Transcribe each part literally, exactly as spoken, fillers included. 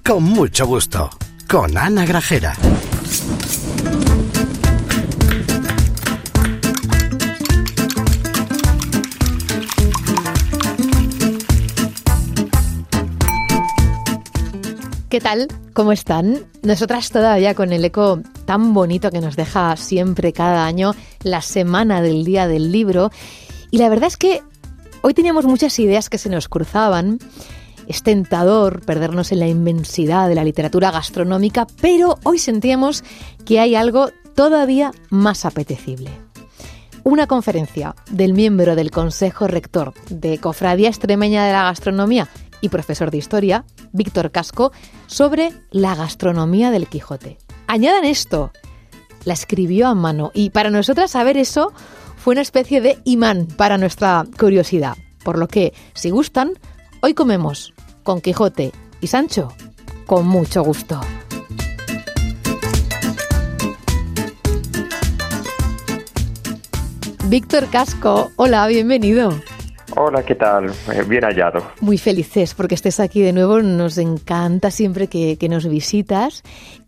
con mucho gusto, con Ana Grajera. ¿Qué tal? ¿Cómo están? Nosotras todavía con el eco tan bonito que nos deja siempre cada año la semana del Día del Libro. Y la verdad es que hoy teníamos muchas ideas que se nos cruzaban. Es tentador perdernos en la inmensidad de la literatura gastronómica, pero hoy sentíamos que hay algo todavía más apetecible. Una conferencia del miembro del Consejo Rector de Cofradía Extremeña de la Gastronomía y profesor de Historia, Víctor Casco, sobre la gastronomía del Quijote. Añadan esto, la escribió a mano y para nosotras saber eso fue una especie de imán para nuestra curiosidad. Por lo que, si gustan, hoy comemos con Quijote y Sancho con mucho gusto. Víctor Casco, hola, bienvenido. Hola, ¿qué tal? Bien hallado. Muy felices porque estés aquí de nuevo. Nos encanta siempre que, que nos visitas.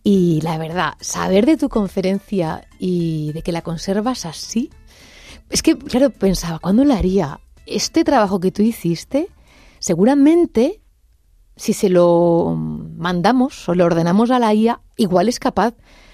Y la verdad, saber de tu conferencia y de que la conservas así... Es que, claro, pensaba, ¿cuándo la haría? Este trabajo que tú hiciste, seguramente, si se lo mandamos o lo ordenamos a la I A, igual es capaz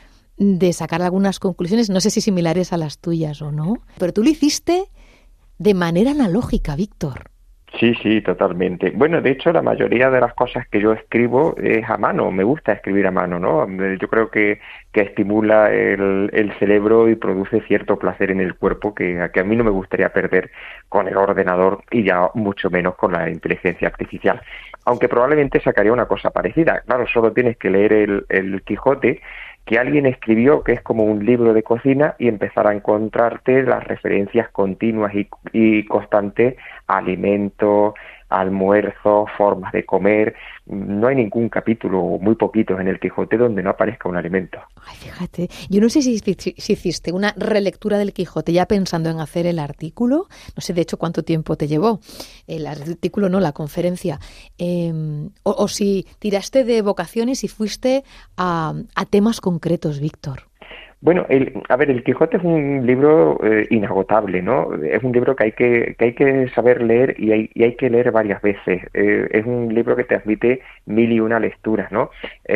de sacar algunas conclusiones, no sé si similares a las tuyas o no. Pero tú lo hiciste de manera analógica, Víctor. Sí, sí, totalmente. Bueno, de hecho, la mayoría de las cosas que yo escribo es a mano. Me gusta escribir a mano, ¿no? Yo creo que, que estimula el, el cerebro y produce cierto placer en el cuerpo que, que a mí no me gustaría perder con el ordenador y ya mucho menos con la inteligencia artificial. Aunque probablemente sacaría una cosa parecida. Claro, solo tienes que leer el, el Quijote, que alguien escribió, que es como un libro de cocina, y empezar a encontrarte las referencias continuas y, y constantes a alimentos, almuerzos, formas de comer. No hay ningún capítulo, muy poquitos en el Quijote, donde no aparezca un alimento. Ay, fíjate, yo no sé si, si hiciste una relectura del Quijote ya pensando en hacer el artículo. No sé, de hecho, cuánto tiempo te llevó. El artículo, no, la conferencia. Eh, o, o si tiraste de vocaciones y fuiste a, a temas concretos, Víctor. Bueno, el, a ver, el Quijote es un libro eh, inagotable, ¿no? Es un libro que hay que, que hay que saber leer y hay, y hay que leer varias veces. Eh, es un libro que te admite mil y una lecturas, ¿no?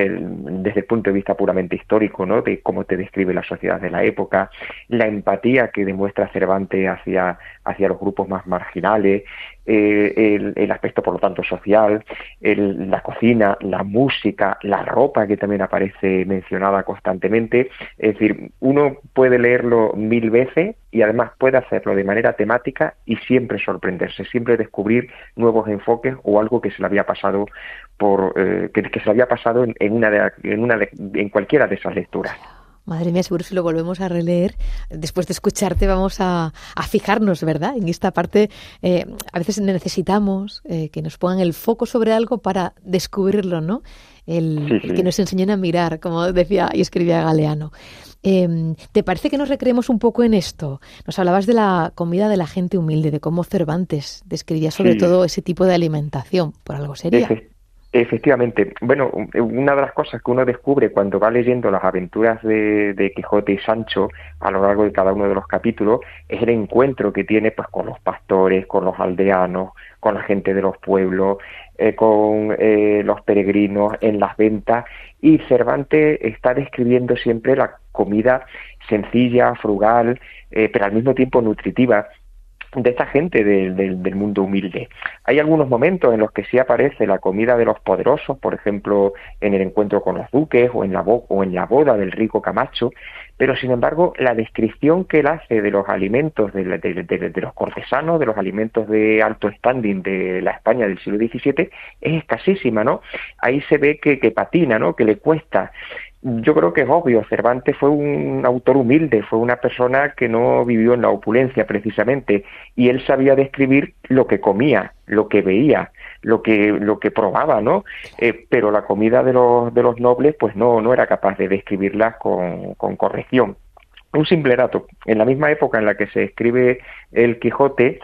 El, desde el punto de vista puramente histórico, ¿no? De cómo te describe la sociedad de la época, la empatía que demuestra Cervantes hacia, hacia los grupos más marginales, eh, el, el aspecto, por lo tanto, social, el, la cocina, la música, la ropa que también aparece mencionada constantemente. Es decir, uno puede leerlo mil veces y además puede hacerlo de manera temática y siempre sorprenderse, siempre descubrir nuevos enfoques o algo que se le había pasado por eh, que, que se le había pasado en, en una de, en una de, en cualquiera de esas lecturas. Madre mía, seguro si lo volvemos a releer, después de escucharte vamos a, a fijarnos, ¿verdad? En esta parte, eh, a veces necesitamos eh, que nos pongan el foco sobre algo para descubrirlo, ¿no? El, sí, sí. el que nos enseñen a mirar, como decía y escribía Galeano. Eh, ¿Te parece que nos recreemos un poco en esto? Nos hablabas de la comida de la gente humilde, de cómo Cervantes describía sobre sí. todo ese tipo de alimentación, por algo sería. Efe, efectivamente. Bueno, una de las cosas que uno descubre cuando va leyendo las aventuras de, de Quijote y Sancho a lo largo de cada uno de los capítulos es el encuentro que tiene pues con los pastores, con los aldeanos, con la gente de los pueblos, eh, con eh, los peregrinos en las ventas, y Cervantes está describiendo siempre la comida sencilla, frugal, eh, pero al mismo tiempo nutritiva de esta gente de, de, del mundo humilde. Hay algunos momentos en los que sí aparece la comida de los poderosos, por ejemplo, en el encuentro con los duques o en la, bo- o en la boda del rico Camacho, pero sin embargo la descripción que él hace de los alimentos de, de, de, de los cortesanos, de los alimentos de alto standing de la España del siglo diecisiete, es escasísima, ¿no? Ahí se ve que, que patina, ¿no? Que le cuesta. Yo creo que es obvio, Cervantes fue un autor humilde, fue una persona que no vivió en la opulencia precisamente, y él sabía describir lo que comía, lo que veía, lo que lo que probaba, ¿no? Eh, pero la comida de los de los nobles, pues no no era capaz de describirla con, con corrección. Un simple dato: en la misma época en la que se escribe el Quijote,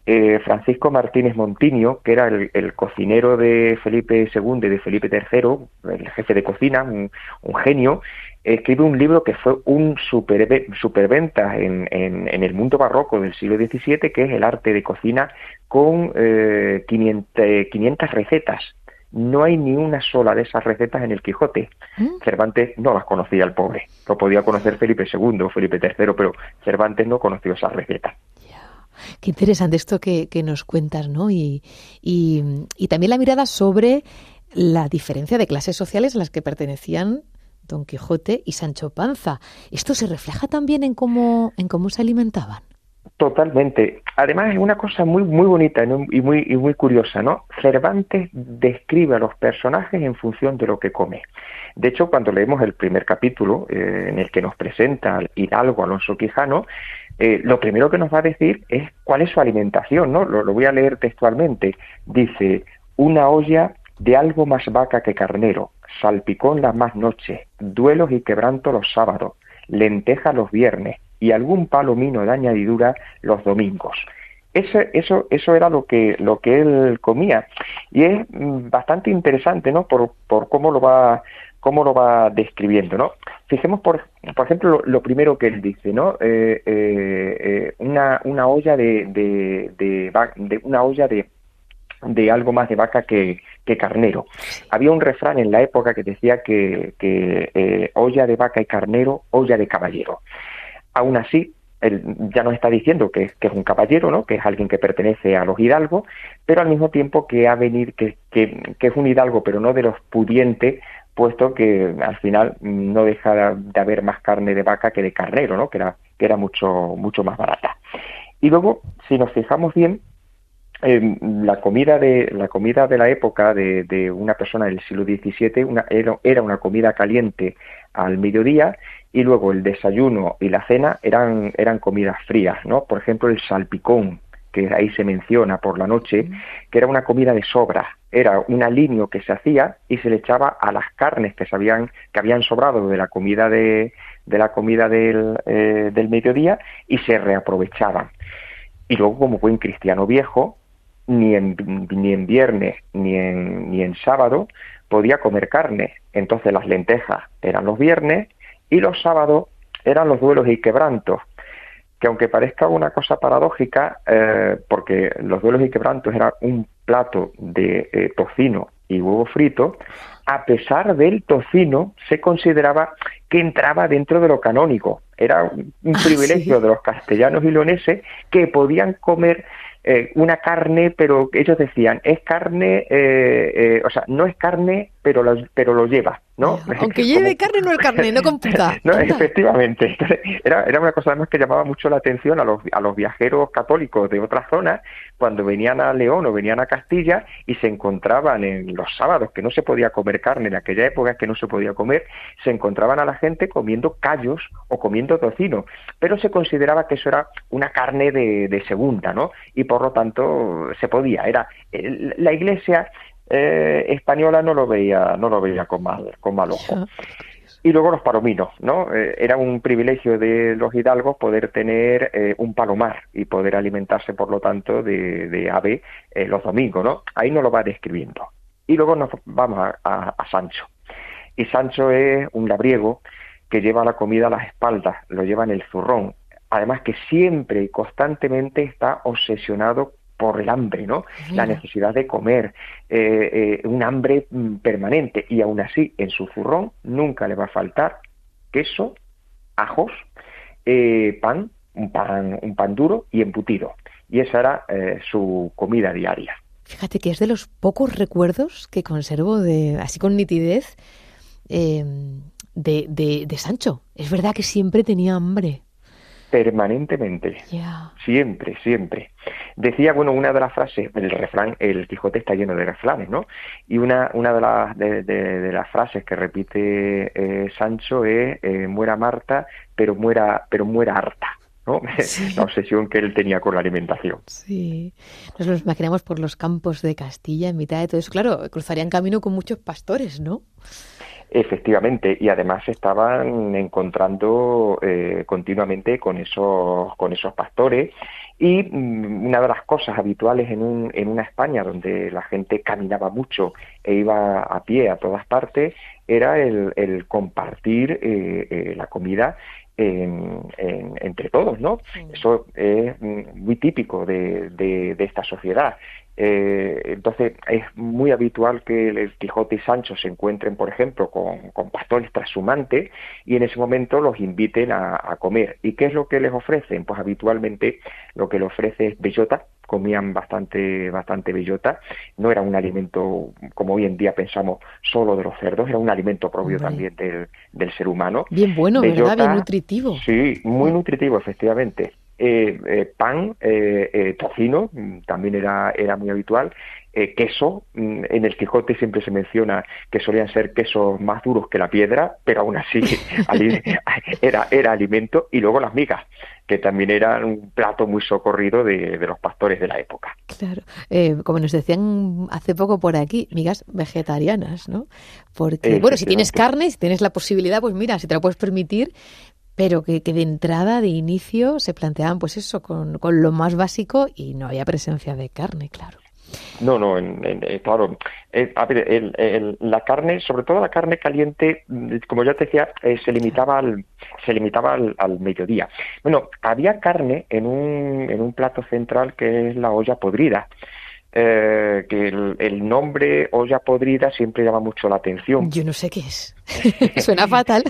eh, Francisco Martínez Montinio, que era el, el cocinero de Felipe segundo y de Felipe tercero, el jefe de cocina, un, un genio, escribe un libro que fue un super, superventa en, en, en el mundo barroco del siglo diecisiete, que es El arte de cocina, con eh, quinientas recetas. No hay ni una sola de esas recetas en el Quijote. ¿Mm? Cervantes no las conocía, el pobre. Lo podía conocer Felipe segundo o Felipe tercero, pero Cervantes no conoció esas recetas. Qué interesante esto que, que nos cuentas, ¿no? Y, y, y también la mirada sobre la diferencia de clases sociales a las que pertenecían Don Quijote y Sancho Panza. ¿Esto se refleja también en cómo, en cómo se alimentaban? Totalmente. Además es una cosa muy muy bonita, ¿no? y muy y muy curiosa, ¿no? Cervantes describe a los personajes en función de lo que come. De hecho, cuando leemos el primer capítulo eh, en el que nos presenta al hidalgo Alonso Quijano, eh, lo primero que nos va a decir es cuál es su alimentación, ¿no? Lo, lo voy a leer textualmente. Dice: una olla de algo más vaca que carnero, salpicón las más noches, duelos y quebranto los sábados, lentejas los viernes y algún palomino de añadidura los domingos. Eso, eso, eso era lo que, lo que él comía, y es bastante interesante, ¿no? Por, por cómo lo va, cómo lo va describiendo, ¿no? Fijemos por, por ejemplo lo, lo primero que él dice, ¿no? Eh, eh, eh, una, una olla de, de, de, de una olla de de algo más de vaca que, que carnero. Había un refrán en la época que decía que, que eh, olla de vaca y carnero, olla de caballero. Aún así, él ya nos está diciendo que, que es un caballero, ¿no? Que es alguien que pertenece a los hidalgos, pero al mismo tiempo que ha venido, que, que, que es un hidalgo, pero no de los pudientes, puesto que al final no deja de haber más carne de vaca que de carnero, ¿no? Que era, que era mucho, mucho más barata. Y luego, si nos fijamos bien, Eh, la comida de la comida de la época de, de una persona del siglo diecisiete una, era, era una comida caliente al mediodía, y luego el desayuno y la cena eran, eran comidas frías, ¿no? Por ejemplo, el salpicón, que ahí se menciona por la noche, que era una comida de sobra, era un aliño que se hacía y se le echaba a las carnes que se habían, que habían sobrado de la comida de, de la comida del, eh, del mediodía, y se reaprovechaban. Y luego, como buen cristiano viejo, ni en, ni en viernes ni en, ni en sábado podía comer carne. Entonces las lentejas eran los viernes y los sábados eran los duelos y quebrantos, que aunque parezca una cosa paradójica, eh, porque los duelos y quebrantos era un plato de eh, tocino y huevo frito, a pesar del tocino se consideraba que entraba dentro de lo canónico. Era un, un ah, privilegio ¿sí? de los castellanos y leoneses, que podían comer Eh, una carne, pero ellos decían, es carne, eh, eh, o sea, no es carne, pero lo, pero lo lleva, ¿no? Aunque lleve Como... carne, no es carne, no computa. No, efectivamente. Entonces, era, era una cosa además que llamaba mucho la atención a los, a los viajeros católicos de otras zonas, cuando venían a León o venían a Castilla y se encontraban en los sábados, que no se podía comer carne, en aquella época que no se podía comer, se encontraban a la gente comiendo callos o comiendo tocino, pero se consideraba que eso era una carne de, de segunda, ¿no? Y por lo tanto se podía. Era la Iglesia eh, española no lo veía, no lo veía con mal, con mal ojo. Y luego los palominos, ¿no? Eh, era un privilegio de los hidalgos poder tener eh, un palomar y poder alimentarse, por lo tanto, de, de ave eh, los domingos, ¿no? Ahí nos lo va describiendo. Y luego nos vamos a, a, a Sancho. Y Sancho es un labriego que lleva la comida a las espaldas, lo lleva en el zurrón. Además que siempre y constantemente está obsesionado por el hambre, ¿no? Sí. La necesidad de comer, eh, eh, un hambre mm, permanente, y aún así en su zurrón nunca le va a faltar queso, ajos, eh, pan, un pan, un pan duro y embutido. Y esa era eh, su comida diaria. Fíjate que es de los pocos recuerdos que conservo de, así con nitidez, eh, de, de, de Sancho. Es verdad que siempre tenía hambre. Permanentemente, yeah. siempre, siempre. Decía, bueno, una de las frases, el refrán, el Quijote está lleno de refranes, ¿no? Y una una de las de, de, de las frases que repite eh, Sancho es eh, muera Marta, pero muera, pero muera harta, ¿no? Sí. La obsesión que él tenía con la alimentación. Sí, nos lo imaginamos por los campos de Castilla, en mitad de todo eso. Claro, cruzarían camino con muchos pastores, ¿no? Efectivamente, y además se estaban encontrando eh, continuamente con esos con esos pastores, Y mmm, una de las cosas habituales en, un, en una España donde la gente caminaba mucho e iba a pie a todas partes era el, el compartir eh, eh, la comida En, en, entre todos, ¿no? Sí. Eso es muy típico de, de, de esta sociedad. Eh, entonces es muy habitual que el Quijote y Sancho se encuentren, por ejemplo, con, con pastores trashumantes y en ese momento los inviten a, a comer. ¿Y qué es lo que les ofrecen? Pues habitualmente lo que les ofrece es bellota. Comían bastante bastante bellota, no era un alimento como hoy en día pensamos solo de los cerdos, era un alimento propio Hombre. también del, del ser humano. Bien bueno, bellota, ¿verdad? Bien nutritivo. Sí, muy mm. nutritivo, efectivamente. Eh, eh, pan, eh, eh, tocino, también era, era muy habitual. Eh, queso, en el Quijote siempre se menciona que solían ser quesos más duros que la piedra, pero aún así era, era alimento, y luego las migas, que también eran un plato muy socorrido de, de los pastores de la época. Claro, eh, como nos decían hace poco por aquí, migas vegetarianas, ¿no? Porque, bueno, si tienes carne, si tienes la posibilidad, pues mira, si te lo puedes permitir, pero que, que de entrada, de inicio, se planteaban pues eso, con, con lo más básico y no había presencia de carne, claro. No, no, en, en, claro. Eh, a ver, el, el, la carne, sobre todo la carne caliente, como ya te decía, eh, se limitaba al se limitaba al, al mediodía. Bueno, había carne en un en un plato central que es la olla podrida. Eh, que el, el nombre olla podrida siempre llama mucho la atención. Yo no sé qué es. Suena fatal.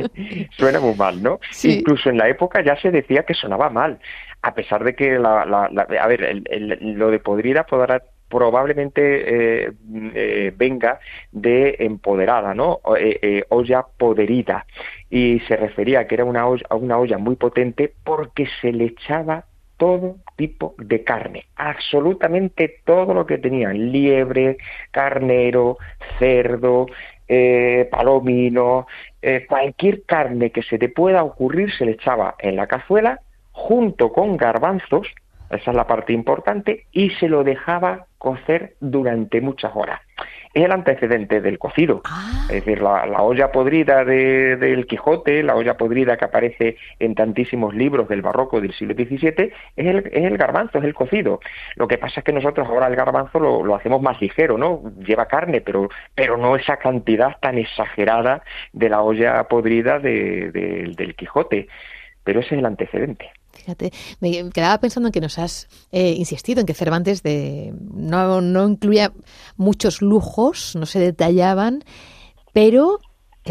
Suena muy mal, ¿no? Sí. Incluso en la época ya se decía que sonaba mal, a pesar de que la, la, la a ver, el, el, lo de podrida podrá probablemente eh, eh, venga de empoderada, ¿no? Eh, eh, olla poderida, y se refería a que era una olla, una olla muy potente porque se le echaba todo tipo de carne, absolutamente todo lo que tenían, liebre, carnero, cerdo, eh, palomino, eh, cualquier carne que se te pueda ocurrir se le echaba en la cazuela junto con garbanzos, esa es la parte importante, y se lo dejaba cocer durante muchas horas. Es el antecedente del cocido, ah. es decir, la, la olla podrida de, del Quijote, la olla podrida que aparece en tantísimos libros del barroco del siglo diecisiete, es el, es el garbanzo, es el cocido. Lo que pasa es que nosotros ahora el garbanzo lo, lo hacemos más ligero, ¿no? Lleva carne, pero, pero no esa cantidad tan exagerada de la olla podrida de, de, del Quijote. Pero ese es el antecedente. Fíjate, me quedaba pensando en que nos has eh, insistido en que Cervantes de, no, no incluía muchos lujos, no se detallaban, pero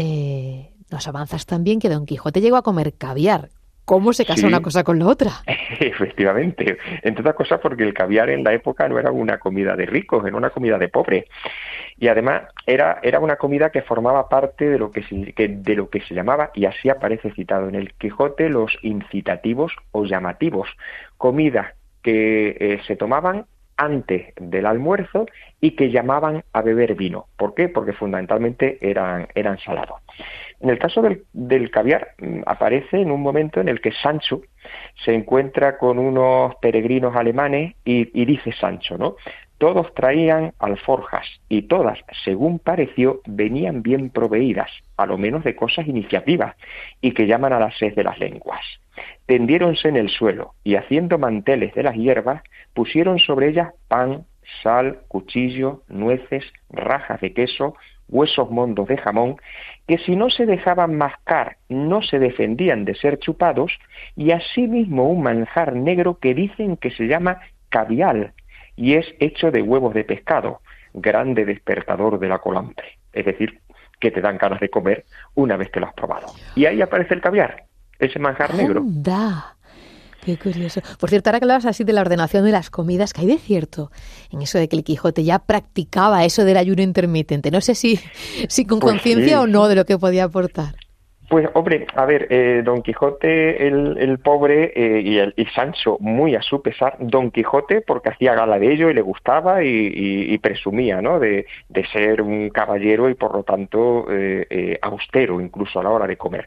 eh, nos avanzas también que Don Quijote llegó a comer caviar. ¿Cómo se casa sí. una cosa con la otra? Efectivamente, entre otras cosas porque el caviar en la época no era una comida de ricos, era una comida de pobres. Y además era, era una comida que formaba parte de lo que, se, que, de lo que se llamaba, y así aparece citado en el Quijote, los incitativos o llamativos. Comidas que eh, se tomaban antes del almuerzo y que llamaban a beber vino. ¿Por qué? Porque fundamentalmente eran, eran salados. En el caso del, del caviar, aparece en un momento en el que Sancho se encuentra con unos peregrinos alemanes y, y dice Sancho, ¿no? Todos traían alforjas y todas, según pareció, venían bien proveídas, a lo menos de cosas iniciativas, y que llaman a la sed de las lenguas. Tendiéronse en el suelo y, haciendo manteles de las hierbas, pusieron sobre ellas pan, sal, cuchillo, nueces, rajas de queso, huesos mondos de jamón, que si no se dejaban mascar no se defendían de ser chupados, y asimismo un manjar negro que dicen que se llama cavial, y es hecho de huevos de pescado, grande despertador de la colambre. Es decir, que te dan ganas de comer una vez que lo has probado. Y ahí aparece el caviar, ese manjar negro. ¡Anda! Qué curioso. Por cierto, ahora que hablabas así de la ordenación de las comidas, que hay de cierto en eso de que el Quijote ya practicaba eso del ayuno intermitente. No sé si, si con pues conciencia sí. o no de lo que podía aportar. Pues, hombre, a ver, eh, Don Quijote, el, el pobre, eh, y, el, y Sancho, muy a su pesar, Don Quijote, porque hacía gala de ello y le gustaba y, y, y presumía, ¿no?, de, de ser un caballero y, por lo tanto, eh, eh, austero, incluso a la hora de comer.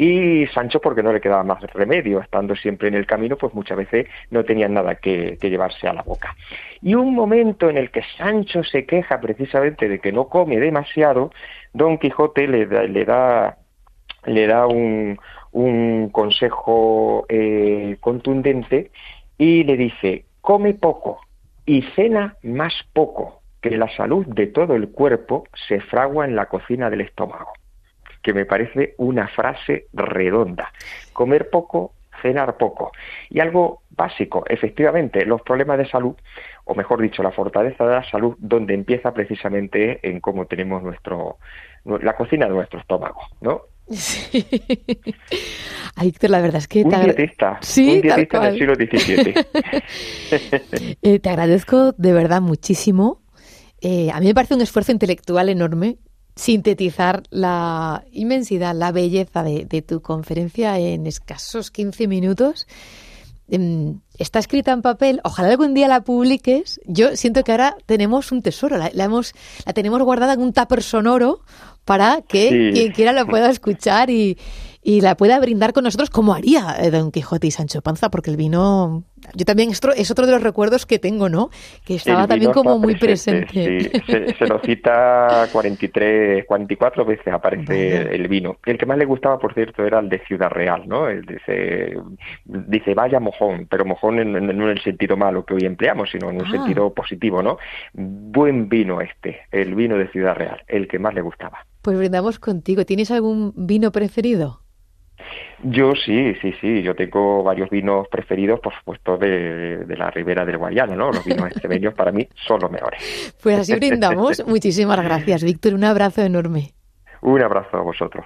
Y Sancho, porque no le quedaba más remedio, estando siempre en el camino, pues muchas veces no tenían nada que, que llevarse a la boca. Y un momento en el que Sancho se queja precisamente de que no come demasiado, Don Quijote le da... Le da le da un, un consejo eh, contundente y le dice: come poco y cena más poco, que la salud de todo el cuerpo se fragua en la cocina del estómago. Que me parece una frase redonda. Comer poco, cenar poco. Y algo básico, efectivamente, los problemas de salud, o mejor dicho, la fortaleza de la salud, donde empieza precisamente en cómo tenemos nuestro la cocina de nuestro estómago, ¿no? Sí. Ay, Víctor, la verdad es que... Un te agra- dietista, sí, un dietista del siglo diecisiete. eh, te agradezco de verdad muchísimo. Eh, a mí me parece un esfuerzo intelectual enorme sintetizar la inmensidad, la belleza de, de tu conferencia en escasos quince minutos. Eh, está escrita en papel, ojalá algún día la publiques. Yo siento que ahora tenemos un tesoro, la, la, hemos, la tenemos guardada en un tupper sonoro para que sí. quien quiera la pueda escuchar y, y la pueda brindar con nosotros, como haría Don Quijote y Sancho Panza, porque el vino, yo también, esto es otro de los recuerdos que tengo, ¿no? Que estaba también como muy presente. presente. Sí. Se, se lo cita cuarenta y tres, cuarenta y cuatro veces aparece vale. el vino. El que más le gustaba, por cierto, era el de Ciudad Real, ¿no? El dice, dice vaya mojón, pero mojón en, en, no en el sentido malo que hoy empleamos, sino en un ah. sentido positivo, ¿no? Buen vino este, el vino de Ciudad Real, el que más le gustaba. Pues brindamos contigo. ¿Tienes algún vino preferido? Yo sí, sí, sí. Yo tengo varios vinos preferidos, por supuesto, de, de la Ribera del Guadiana, ¿no? Los vinos extremeños para mí son los mejores. Pues así brindamos. Muchísimas gracias, Víctor. Un abrazo enorme. Un abrazo a vosotros.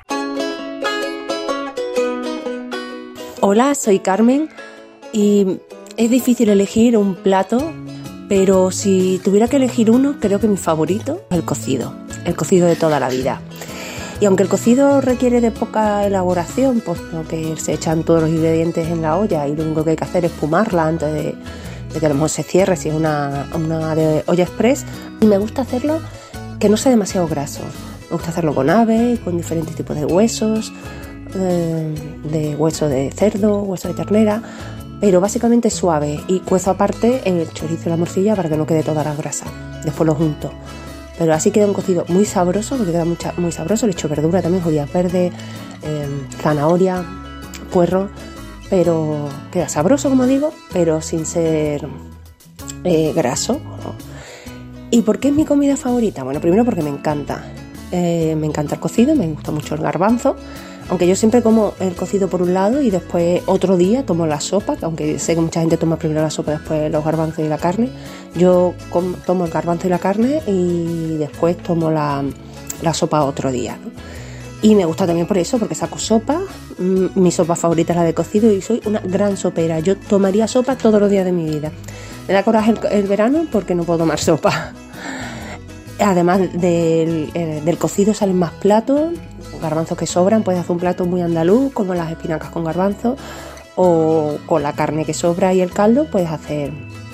Hola, soy Carmen y es difícil elegir un plato, pero si tuviera que elegir uno, creo que mi favorito es el cocido, el cocido de toda la vida. Y aunque el cocido requiere de poca elaboración, puesto que se echan todos los ingredientes en la olla y lo único que hay que hacer es espumarla antes de, de que a lo mejor se cierre, si es una, una de olla express, y me gusta hacerlo que no sea demasiado graso. Me gusta hacerlo con ave, con diferentes tipos de huesos, eh, de hueso de cerdo, hueso de ternera, pero básicamente suave, y cuezo aparte el chorizo y la morcilla para que no quede toda la grasa. Después lo junto. Pero así queda un cocido muy sabroso, porque queda mucha, muy sabroso. Le echo verdura también, judías verdes, eh, zanahoria, puerro, pero queda sabroso, como digo, pero sin ser eh, graso. ¿Y por qué es mi comida favorita? Bueno, primero porque me encanta. Eh, me encanta el cocido, me gusta mucho el garbanzo. Aunque yo siempre como el cocido por un lado y después otro día tomo la sopa, aunque sé que mucha gente toma primero la sopa y después los garbanzos y la carne. Yo com- tomo el garbanzo y la carne y después tomo la, la sopa otro día, ¿no? Y me gusta también por eso, porque saco sopa. Mm, mi sopa favorita es la de cocido y soy una gran sopera. Yo tomaría sopa todos los días de mi vida. Me da coraje el, el verano porque no puedo tomar sopa. Además del, eh, del cocido salen más platos. Garbanzos que sobran, puedes hacer un plato muy andaluz como las espinacas con garbanzo, o con la carne que sobra y el caldo puedes hacer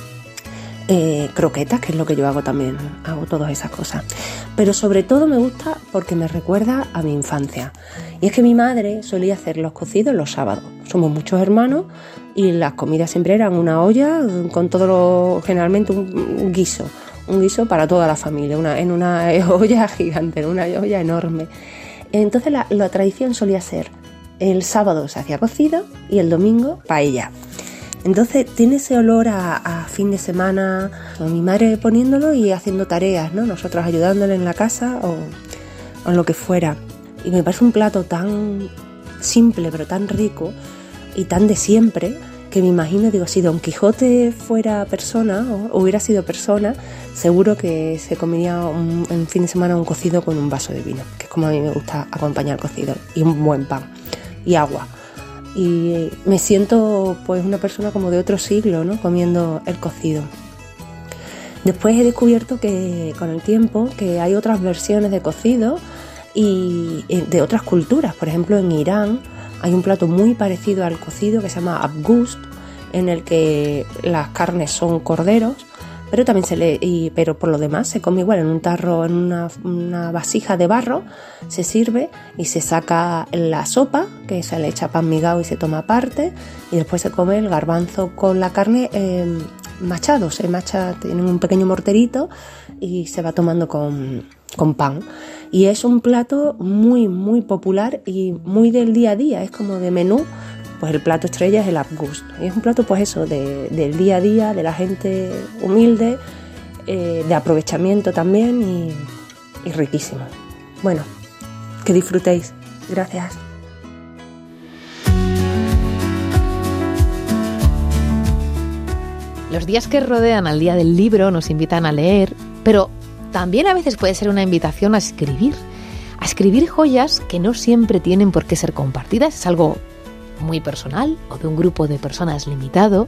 eh, croquetas, que es lo que yo hago también, hago todas esas cosas. Pero sobre todo me gusta porque me recuerda a mi infancia, y es que mi madre solía hacer los cocidos los sábados. Somos muchos hermanos y las comidas siempre eran una olla con todo lo, generalmente un, un guiso un guiso para toda la familia, una, en una olla gigante, en una olla enorme. Entonces la, la tradición solía ser: el sábado se hacía cocido y el domingo paella. Entonces tiene ese olor a, a fin de semana, mi madre poniéndolo y haciendo tareas, ¿no? Nosotros ayudándole en la casa o, o en lo que fuera. Y me parece un plato tan simple pero tan rico y tan de siempre, que me imagino, digo, si Don Quijote fuera persona o hubiera sido persona, seguro que se comería un, en fin de semana un cocido con un vaso de vino, que es como a mí me gusta acompañar el cocido, y un buen pan y agua. Y me siento pues una persona como de otro siglo, ¿no?, comiendo el cocido. Después he descubierto que con el tiempo que hay otras versiones de cocido y de otras culturas. Por ejemplo, en Irán hay un plato muy parecido al cocido que se llama abgust, en el que las carnes son corderos, pero también se le, y, pero por lo demás se come igual en un tarro, en una, una vasija de barro, se sirve y se saca la sopa, que se le echa pan migado y se toma aparte, y después se come el garbanzo con la carne eh, machado, se macha, tienen un pequeño morterito y se va tomando con, con pan. Y es un plato muy, muy popular y muy del día a día, es como de menú pues el plato estrella es el Abgust. Y es un plato, pues eso, de, del día a día, de la gente humilde, eh, de aprovechamiento también y, y riquísimo. Bueno, que disfrutéis. Gracias. Los días que rodean al Día del Libro nos invitan a leer, pero también a veces puede ser una invitación a escribir. A escribir joyas que no siempre tienen por qué ser compartidas. Es algo muy personal o de un grupo de personas limitado.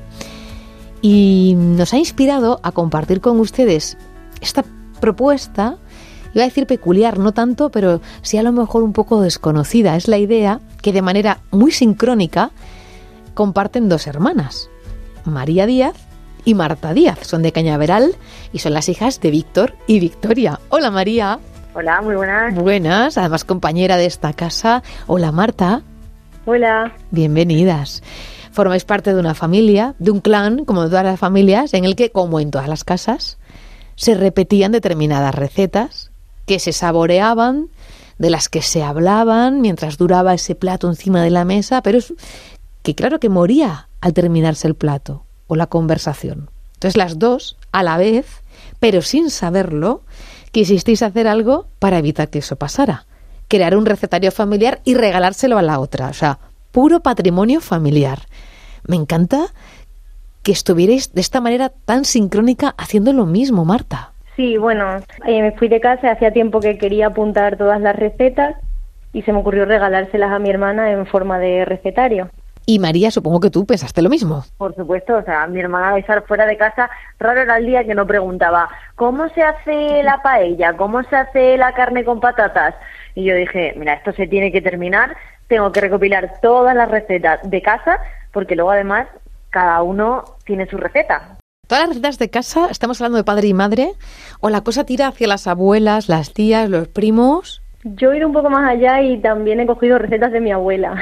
Y nos ha inspirado a compartir con ustedes esta propuesta, iba a decir peculiar, no tanto, pero sí a lo mejor un poco desconocida. Es la idea que de manera muy sincrónica comparten dos hermanas, María Díaz y Marta Díaz. Son de Cañaveral y son las hijas de Víctor y Victoria. Hola, María. Hola, muy buenas. Buenas, además compañera de esta casa. Hola, Marta. Hola. Bienvenidas. Formáis parte de una familia, de un clan, como todas las familias, en el que, como en todas las casas, se repetían determinadas recetas que se saboreaban, de las que se hablaban mientras duraba ese plato encima de la mesa, pero es que claro que moría al terminarse el plato o la conversación. Entonces las dos, a la vez, pero sin saberlo, quisisteis hacer algo para evitar que eso pasara. Crear un recetario familiar y regalárselo a la otra. O sea, puro patrimonio familiar. Me encanta que estuvierais de esta manera tan sincrónica haciendo lo mismo, Marta. Sí, bueno, eh, me fui de casa, hacía tiempo que quería apuntar todas las recetas y se me ocurrió regalárselas a mi hermana en forma de recetario. Y María, supongo que tú pensaste lo mismo. Por supuesto, o sea, mi hermana al estar fuera de casa, raro era el día que no preguntaba ¿cómo se hace la paella? ¿Cómo se hace la carne con patatas? Y yo dije, mira, esto se tiene que terminar, tengo que recopilar todas las recetas de casa, porque luego además cada uno tiene su receta. Todas las recetas de casa, estamos hablando de padre y madre, o la cosa tira hacia las abuelas, las tías, los primos. Yo he ido un poco más allá y también he cogido recetas de mi abuela.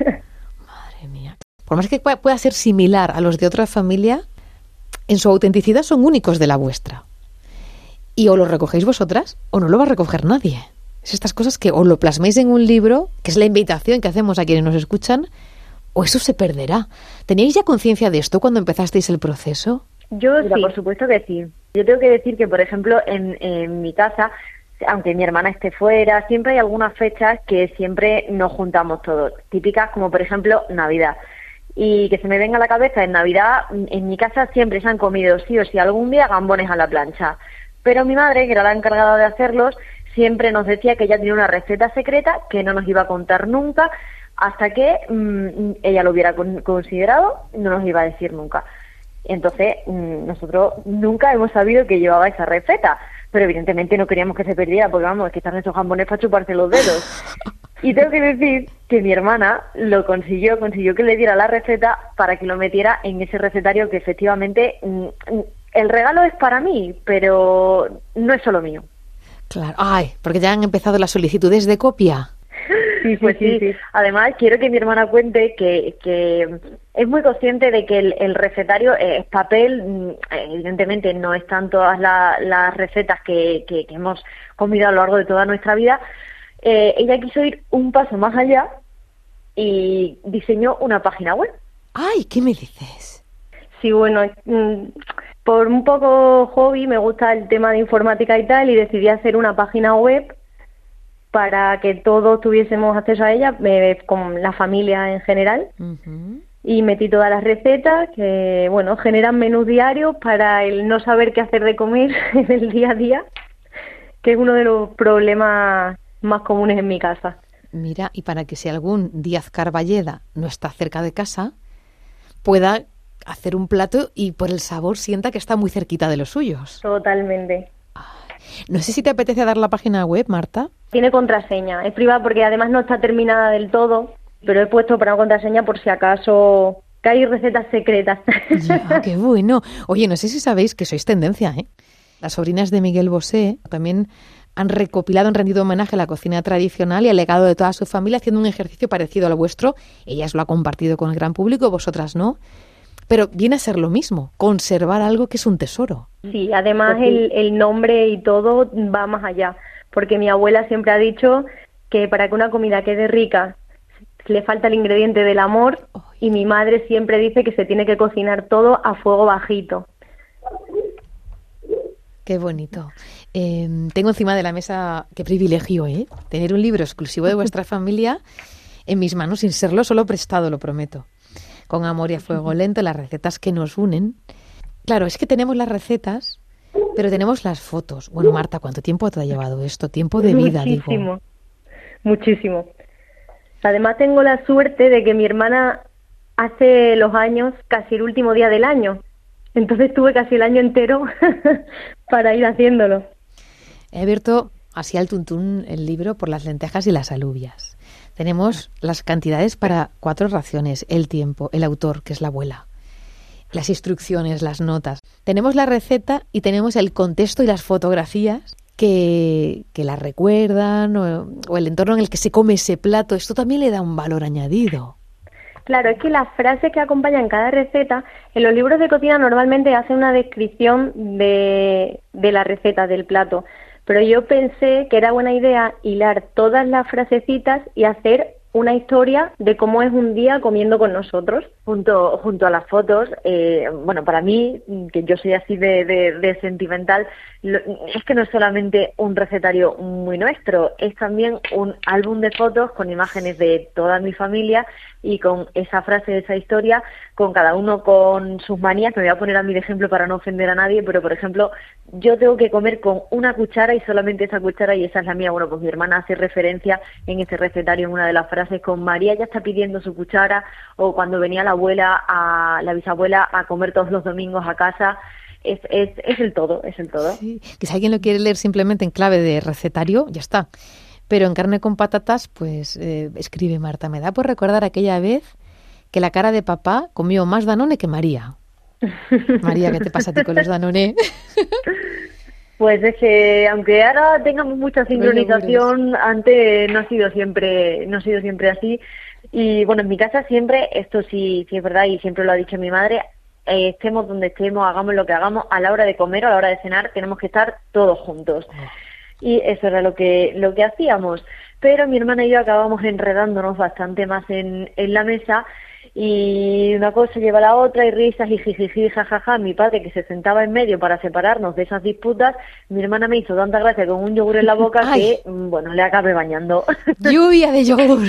Madre mía. Por más que pueda ser similar a los de otra familia, en su autenticidad son únicos de la vuestra. Y o lo recogéis vosotras o no lo va a recoger nadie. Es estas cosas que o lo plasméis en un libro, que es la invitación que hacemos a quienes nos escuchan, o eso se perderá. ¿Teníais ya conciencia de esto cuando empezasteis el proceso? Yo Mira, sí, por supuesto que sí. Yo tengo que decir que, por ejemplo, en, en mi casa, aunque mi hermana esté fuera, siempre hay algunas fechas que siempre nos juntamos todos, típicas como, por ejemplo, Navidad. Y que se me venga a la cabeza, en Navidad, en mi casa siempre se han comido sí o sí algún día gambones a la plancha. Pero mi madre, que era la encargada de hacerlos, siempre nos decía que ella tenía una receta secreta que no nos iba a contar nunca, hasta que mmm, ella lo hubiera con, considerado, no nos iba a decir nunca. Entonces, mmm, nosotros nunca hemos sabido que llevaba esa receta, pero evidentemente no queríamos que se perdiera, porque vamos, que están esos jambones para chuparse los dedos. Y tengo que decir que mi hermana lo consiguió, consiguió que le diera la receta para que lo metiera en ese recetario que efectivamente mmm, el regalo es para mí, pero no es solo mío. Claro, ay, porque ya han empezado las solicitudes de copia. Sí, pues sí, sí, sí. Además, quiero que mi hermana cuente que, que es muy consciente de que el, el recetario es papel, evidentemente no están todas la, las recetas que, que, que hemos comido a lo largo de toda nuestra vida. Eh, ella quiso ir un paso más allá y diseñó una página web. Ay, ¿qué me dices? Sí, bueno, por un poco hobby me gusta el tema de informática y tal, y decidí hacer una página web para que todos tuviésemos acceso a ella, eh, con la familia en general. Uh-huh. Y metí todas las recetas que, bueno, generan menús diarios para el no saber qué hacer de comer en el día a día, que es uno de los problemas más comunes en mi casa. Mira, y para que si algún Díaz Carballeda no está cerca de casa, pueda hacer un plato y por el sabor sienta que está muy cerquita de los suyos. Totalmente. No sé si te apetece dar la página web, Marta. Tiene contraseña, es privada porque además no está terminada del todo, pero he puesto para una contraseña por si acaso que hay recetas secretas. Ya, qué bueno. Oye, no sé si sabéis que sois tendencia, ¿eh? Las sobrinas de Miguel Bosé también han recopilado, han rendido homenaje a la cocina tradicional y al legado de toda su familia, haciendo un ejercicio parecido al vuestro. Ellas lo han compartido con el gran público, vosotras no. Pero viene a ser lo mismo, conservar algo que es un tesoro. Sí, además el, el nombre y todo va más allá, porque mi abuela siempre ha dicho que para que una comida quede rica le falta el ingrediente del amor y mi madre siempre dice que se tiene que cocinar todo a fuego bajito. Qué bonito. Eh, tengo encima de la mesa, qué privilegio, ¿eh? Tener un libro exclusivo de vuestra familia en mis manos, sin serlo, solo prestado, lo prometo. Con amor y a fuego lento, las recetas que nos unen. Claro, es que tenemos las recetas, pero tenemos las fotos. Bueno, Marta, ¿cuánto tiempo te ha llevado esto? Tiempo de vida, muchísimo, digo. Muchísimo. Además tengo la suerte de que mi hermana hace los años casi el último día del año. Entonces tuve casi el año entero para ir haciéndolo. He abierto así al tuntún el libro por las lentejas y las alubias. Tenemos las cantidades para cuatro raciones, el tiempo, el autor, que es la abuela, las instrucciones, las notas. Tenemos la receta y tenemos el contexto y las fotografías que, que la recuerdan o, o el entorno en el que se come ese plato. Esto también le da un valor añadido. Claro, es que las frases que acompañan cada receta, en los libros de cocina normalmente hacen una descripción de, de la receta, del plato, pero yo pensé que era buena idea hilar todas las frasecitas y hacer una historia de cómo es un día comiendo con nosotros. Junto, junto a las fotos, eh, bueno, para mí, que yo soy así de, de, de sentimental, lo, es que no es solamente un recetario muy nuestro, es también un álbum de fotos con imágenes de toda mi familia y con esa frase, esa historia, con cada uno con sus manías. Me voy a poner a mí de ejemplo para no ofender a nadie, pero por ejemplo, yo tengo que comer con una cuchara y solamente esa cuchara, y esa es la mía. Bueno, pues mi hermana hace referencia en ese recetario, en una de las frases, con María ya está pidiendo su cuchara, o cuando venía la abuela, a la bisabuela, a comer todos los domingos a casa. Es, es, es el todo, es el todo. Sí, que si alguien lo quiere leer simplemente en clave de recetario, ya está. Pero en Carne con Patatas, pues eh, escribe Marta, me da por recordar aquella vez que la cara de papá comió más Danone que María. María, ¿qué te pasa a ti con los Danone? Pues es que aunque ahora tengamos mucha sincronización, antes no ha sido siempre, no ha sido siempre así. Y bueno, en mi casa siempre, esto sí, sí es verdad, y siempre lo ha dicho mi madre, eh, estemos donde estemos, hagamos lo que hagamos, a la hora de comer o a la hora de cenar tenemos que estar todos juntos. Y eso era lo que lo que hacíamos. Pero mi hermana y yo acabamos enredándonos bastante más en, en la mesa, y una cosa lleva a la otra, y risas y jijiji, jajaja. Mi padre, que se sentaba en medio para separarnos de esas disputas, mi hermana me hizo tanta gracia con un yogur en la boca que, bueno, le acabé bañando. Lluvia de yogur.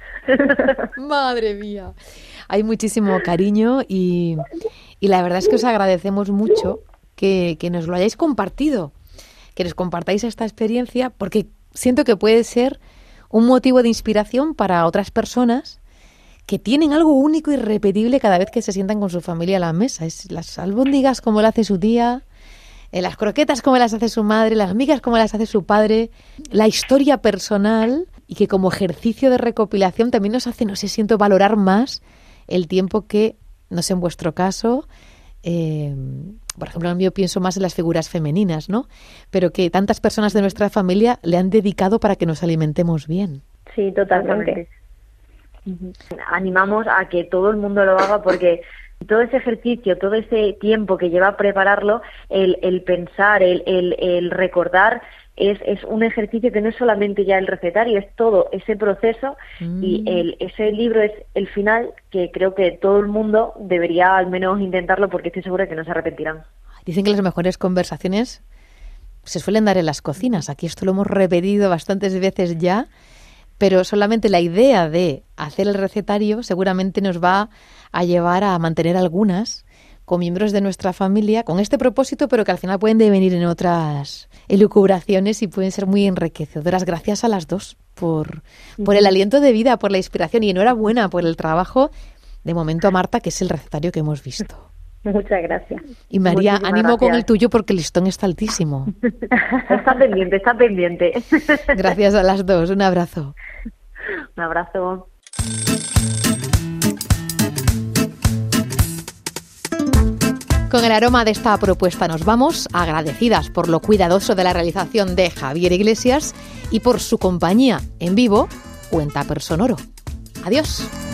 Madre mía. Hay muchísimo cariño y, y la verdad es que os agradecemos mucho que, que nos lo hayáis compartido, que nos compartáis esta experiencia, porque siento que puede ser un motivo de inspiración para otras personas que tienen algo único y irrepetible cada vez que se sientan con su familia a la mesa. Es las albóndigas como lo hace su tía, eh, las croquetas como las hace su madre, las migas como las hace su padre, la historia personal, y que como ejercicio de recopilación también nos hace, no sé, siento valorar más el tiempo que, no sé en vuestro caso, eh, por ejemplo, en el mío pienso más en las figuras femeninas, ¿no? Pero que tantas personas de nuestra familia le han dedicado para que nos alimentemos bien. Sí, totalmente. Animamos a que todo el mundo lo haga, porque todo ese ejercicio, todo ese tiempo que lleva a prepararlo, el, el pensar, el, el, el recordar, es, es un ejercicio que no es solamente ya el recetario, es todo ese proceso. Mm. Y el, ese libro es el final, que creo que todo el mundo debería al menos intentarlo, porque estoy segura que no se arrepentirán. Dicen que las mejores conversaciones se suelen dar en las cocinas. Aquí esto lo hemos repetido bastantes veces ya, pero solamente la idea de hacer el recetario seguramente nos va a llevar a mantener algunas con miembros de nuestra familia con este propósito, pero que al final pueden devenir en otras elucubraciones y pueden ser muy enriquecedoras. Gracias a las dos por, por el aliento de vida, por la inspiración, y enhorabuena por el trabajo. De momento a Marta, que es el recetario que hemos visto. Muchas gracias. Y María, Muchísimas ánimo gracias. con el tuyo, porque el listón está altísimo. Está pendiente, está pendiente. Gracias a las dos. Un abrazo. Un abrazo. Con el aroma de esta propuesta nos vamos, agradecidas por lo cuidadoso de la realización de Javier Iglesias y por su compañía en vivo, Cuenta per Sonoro. Adiós.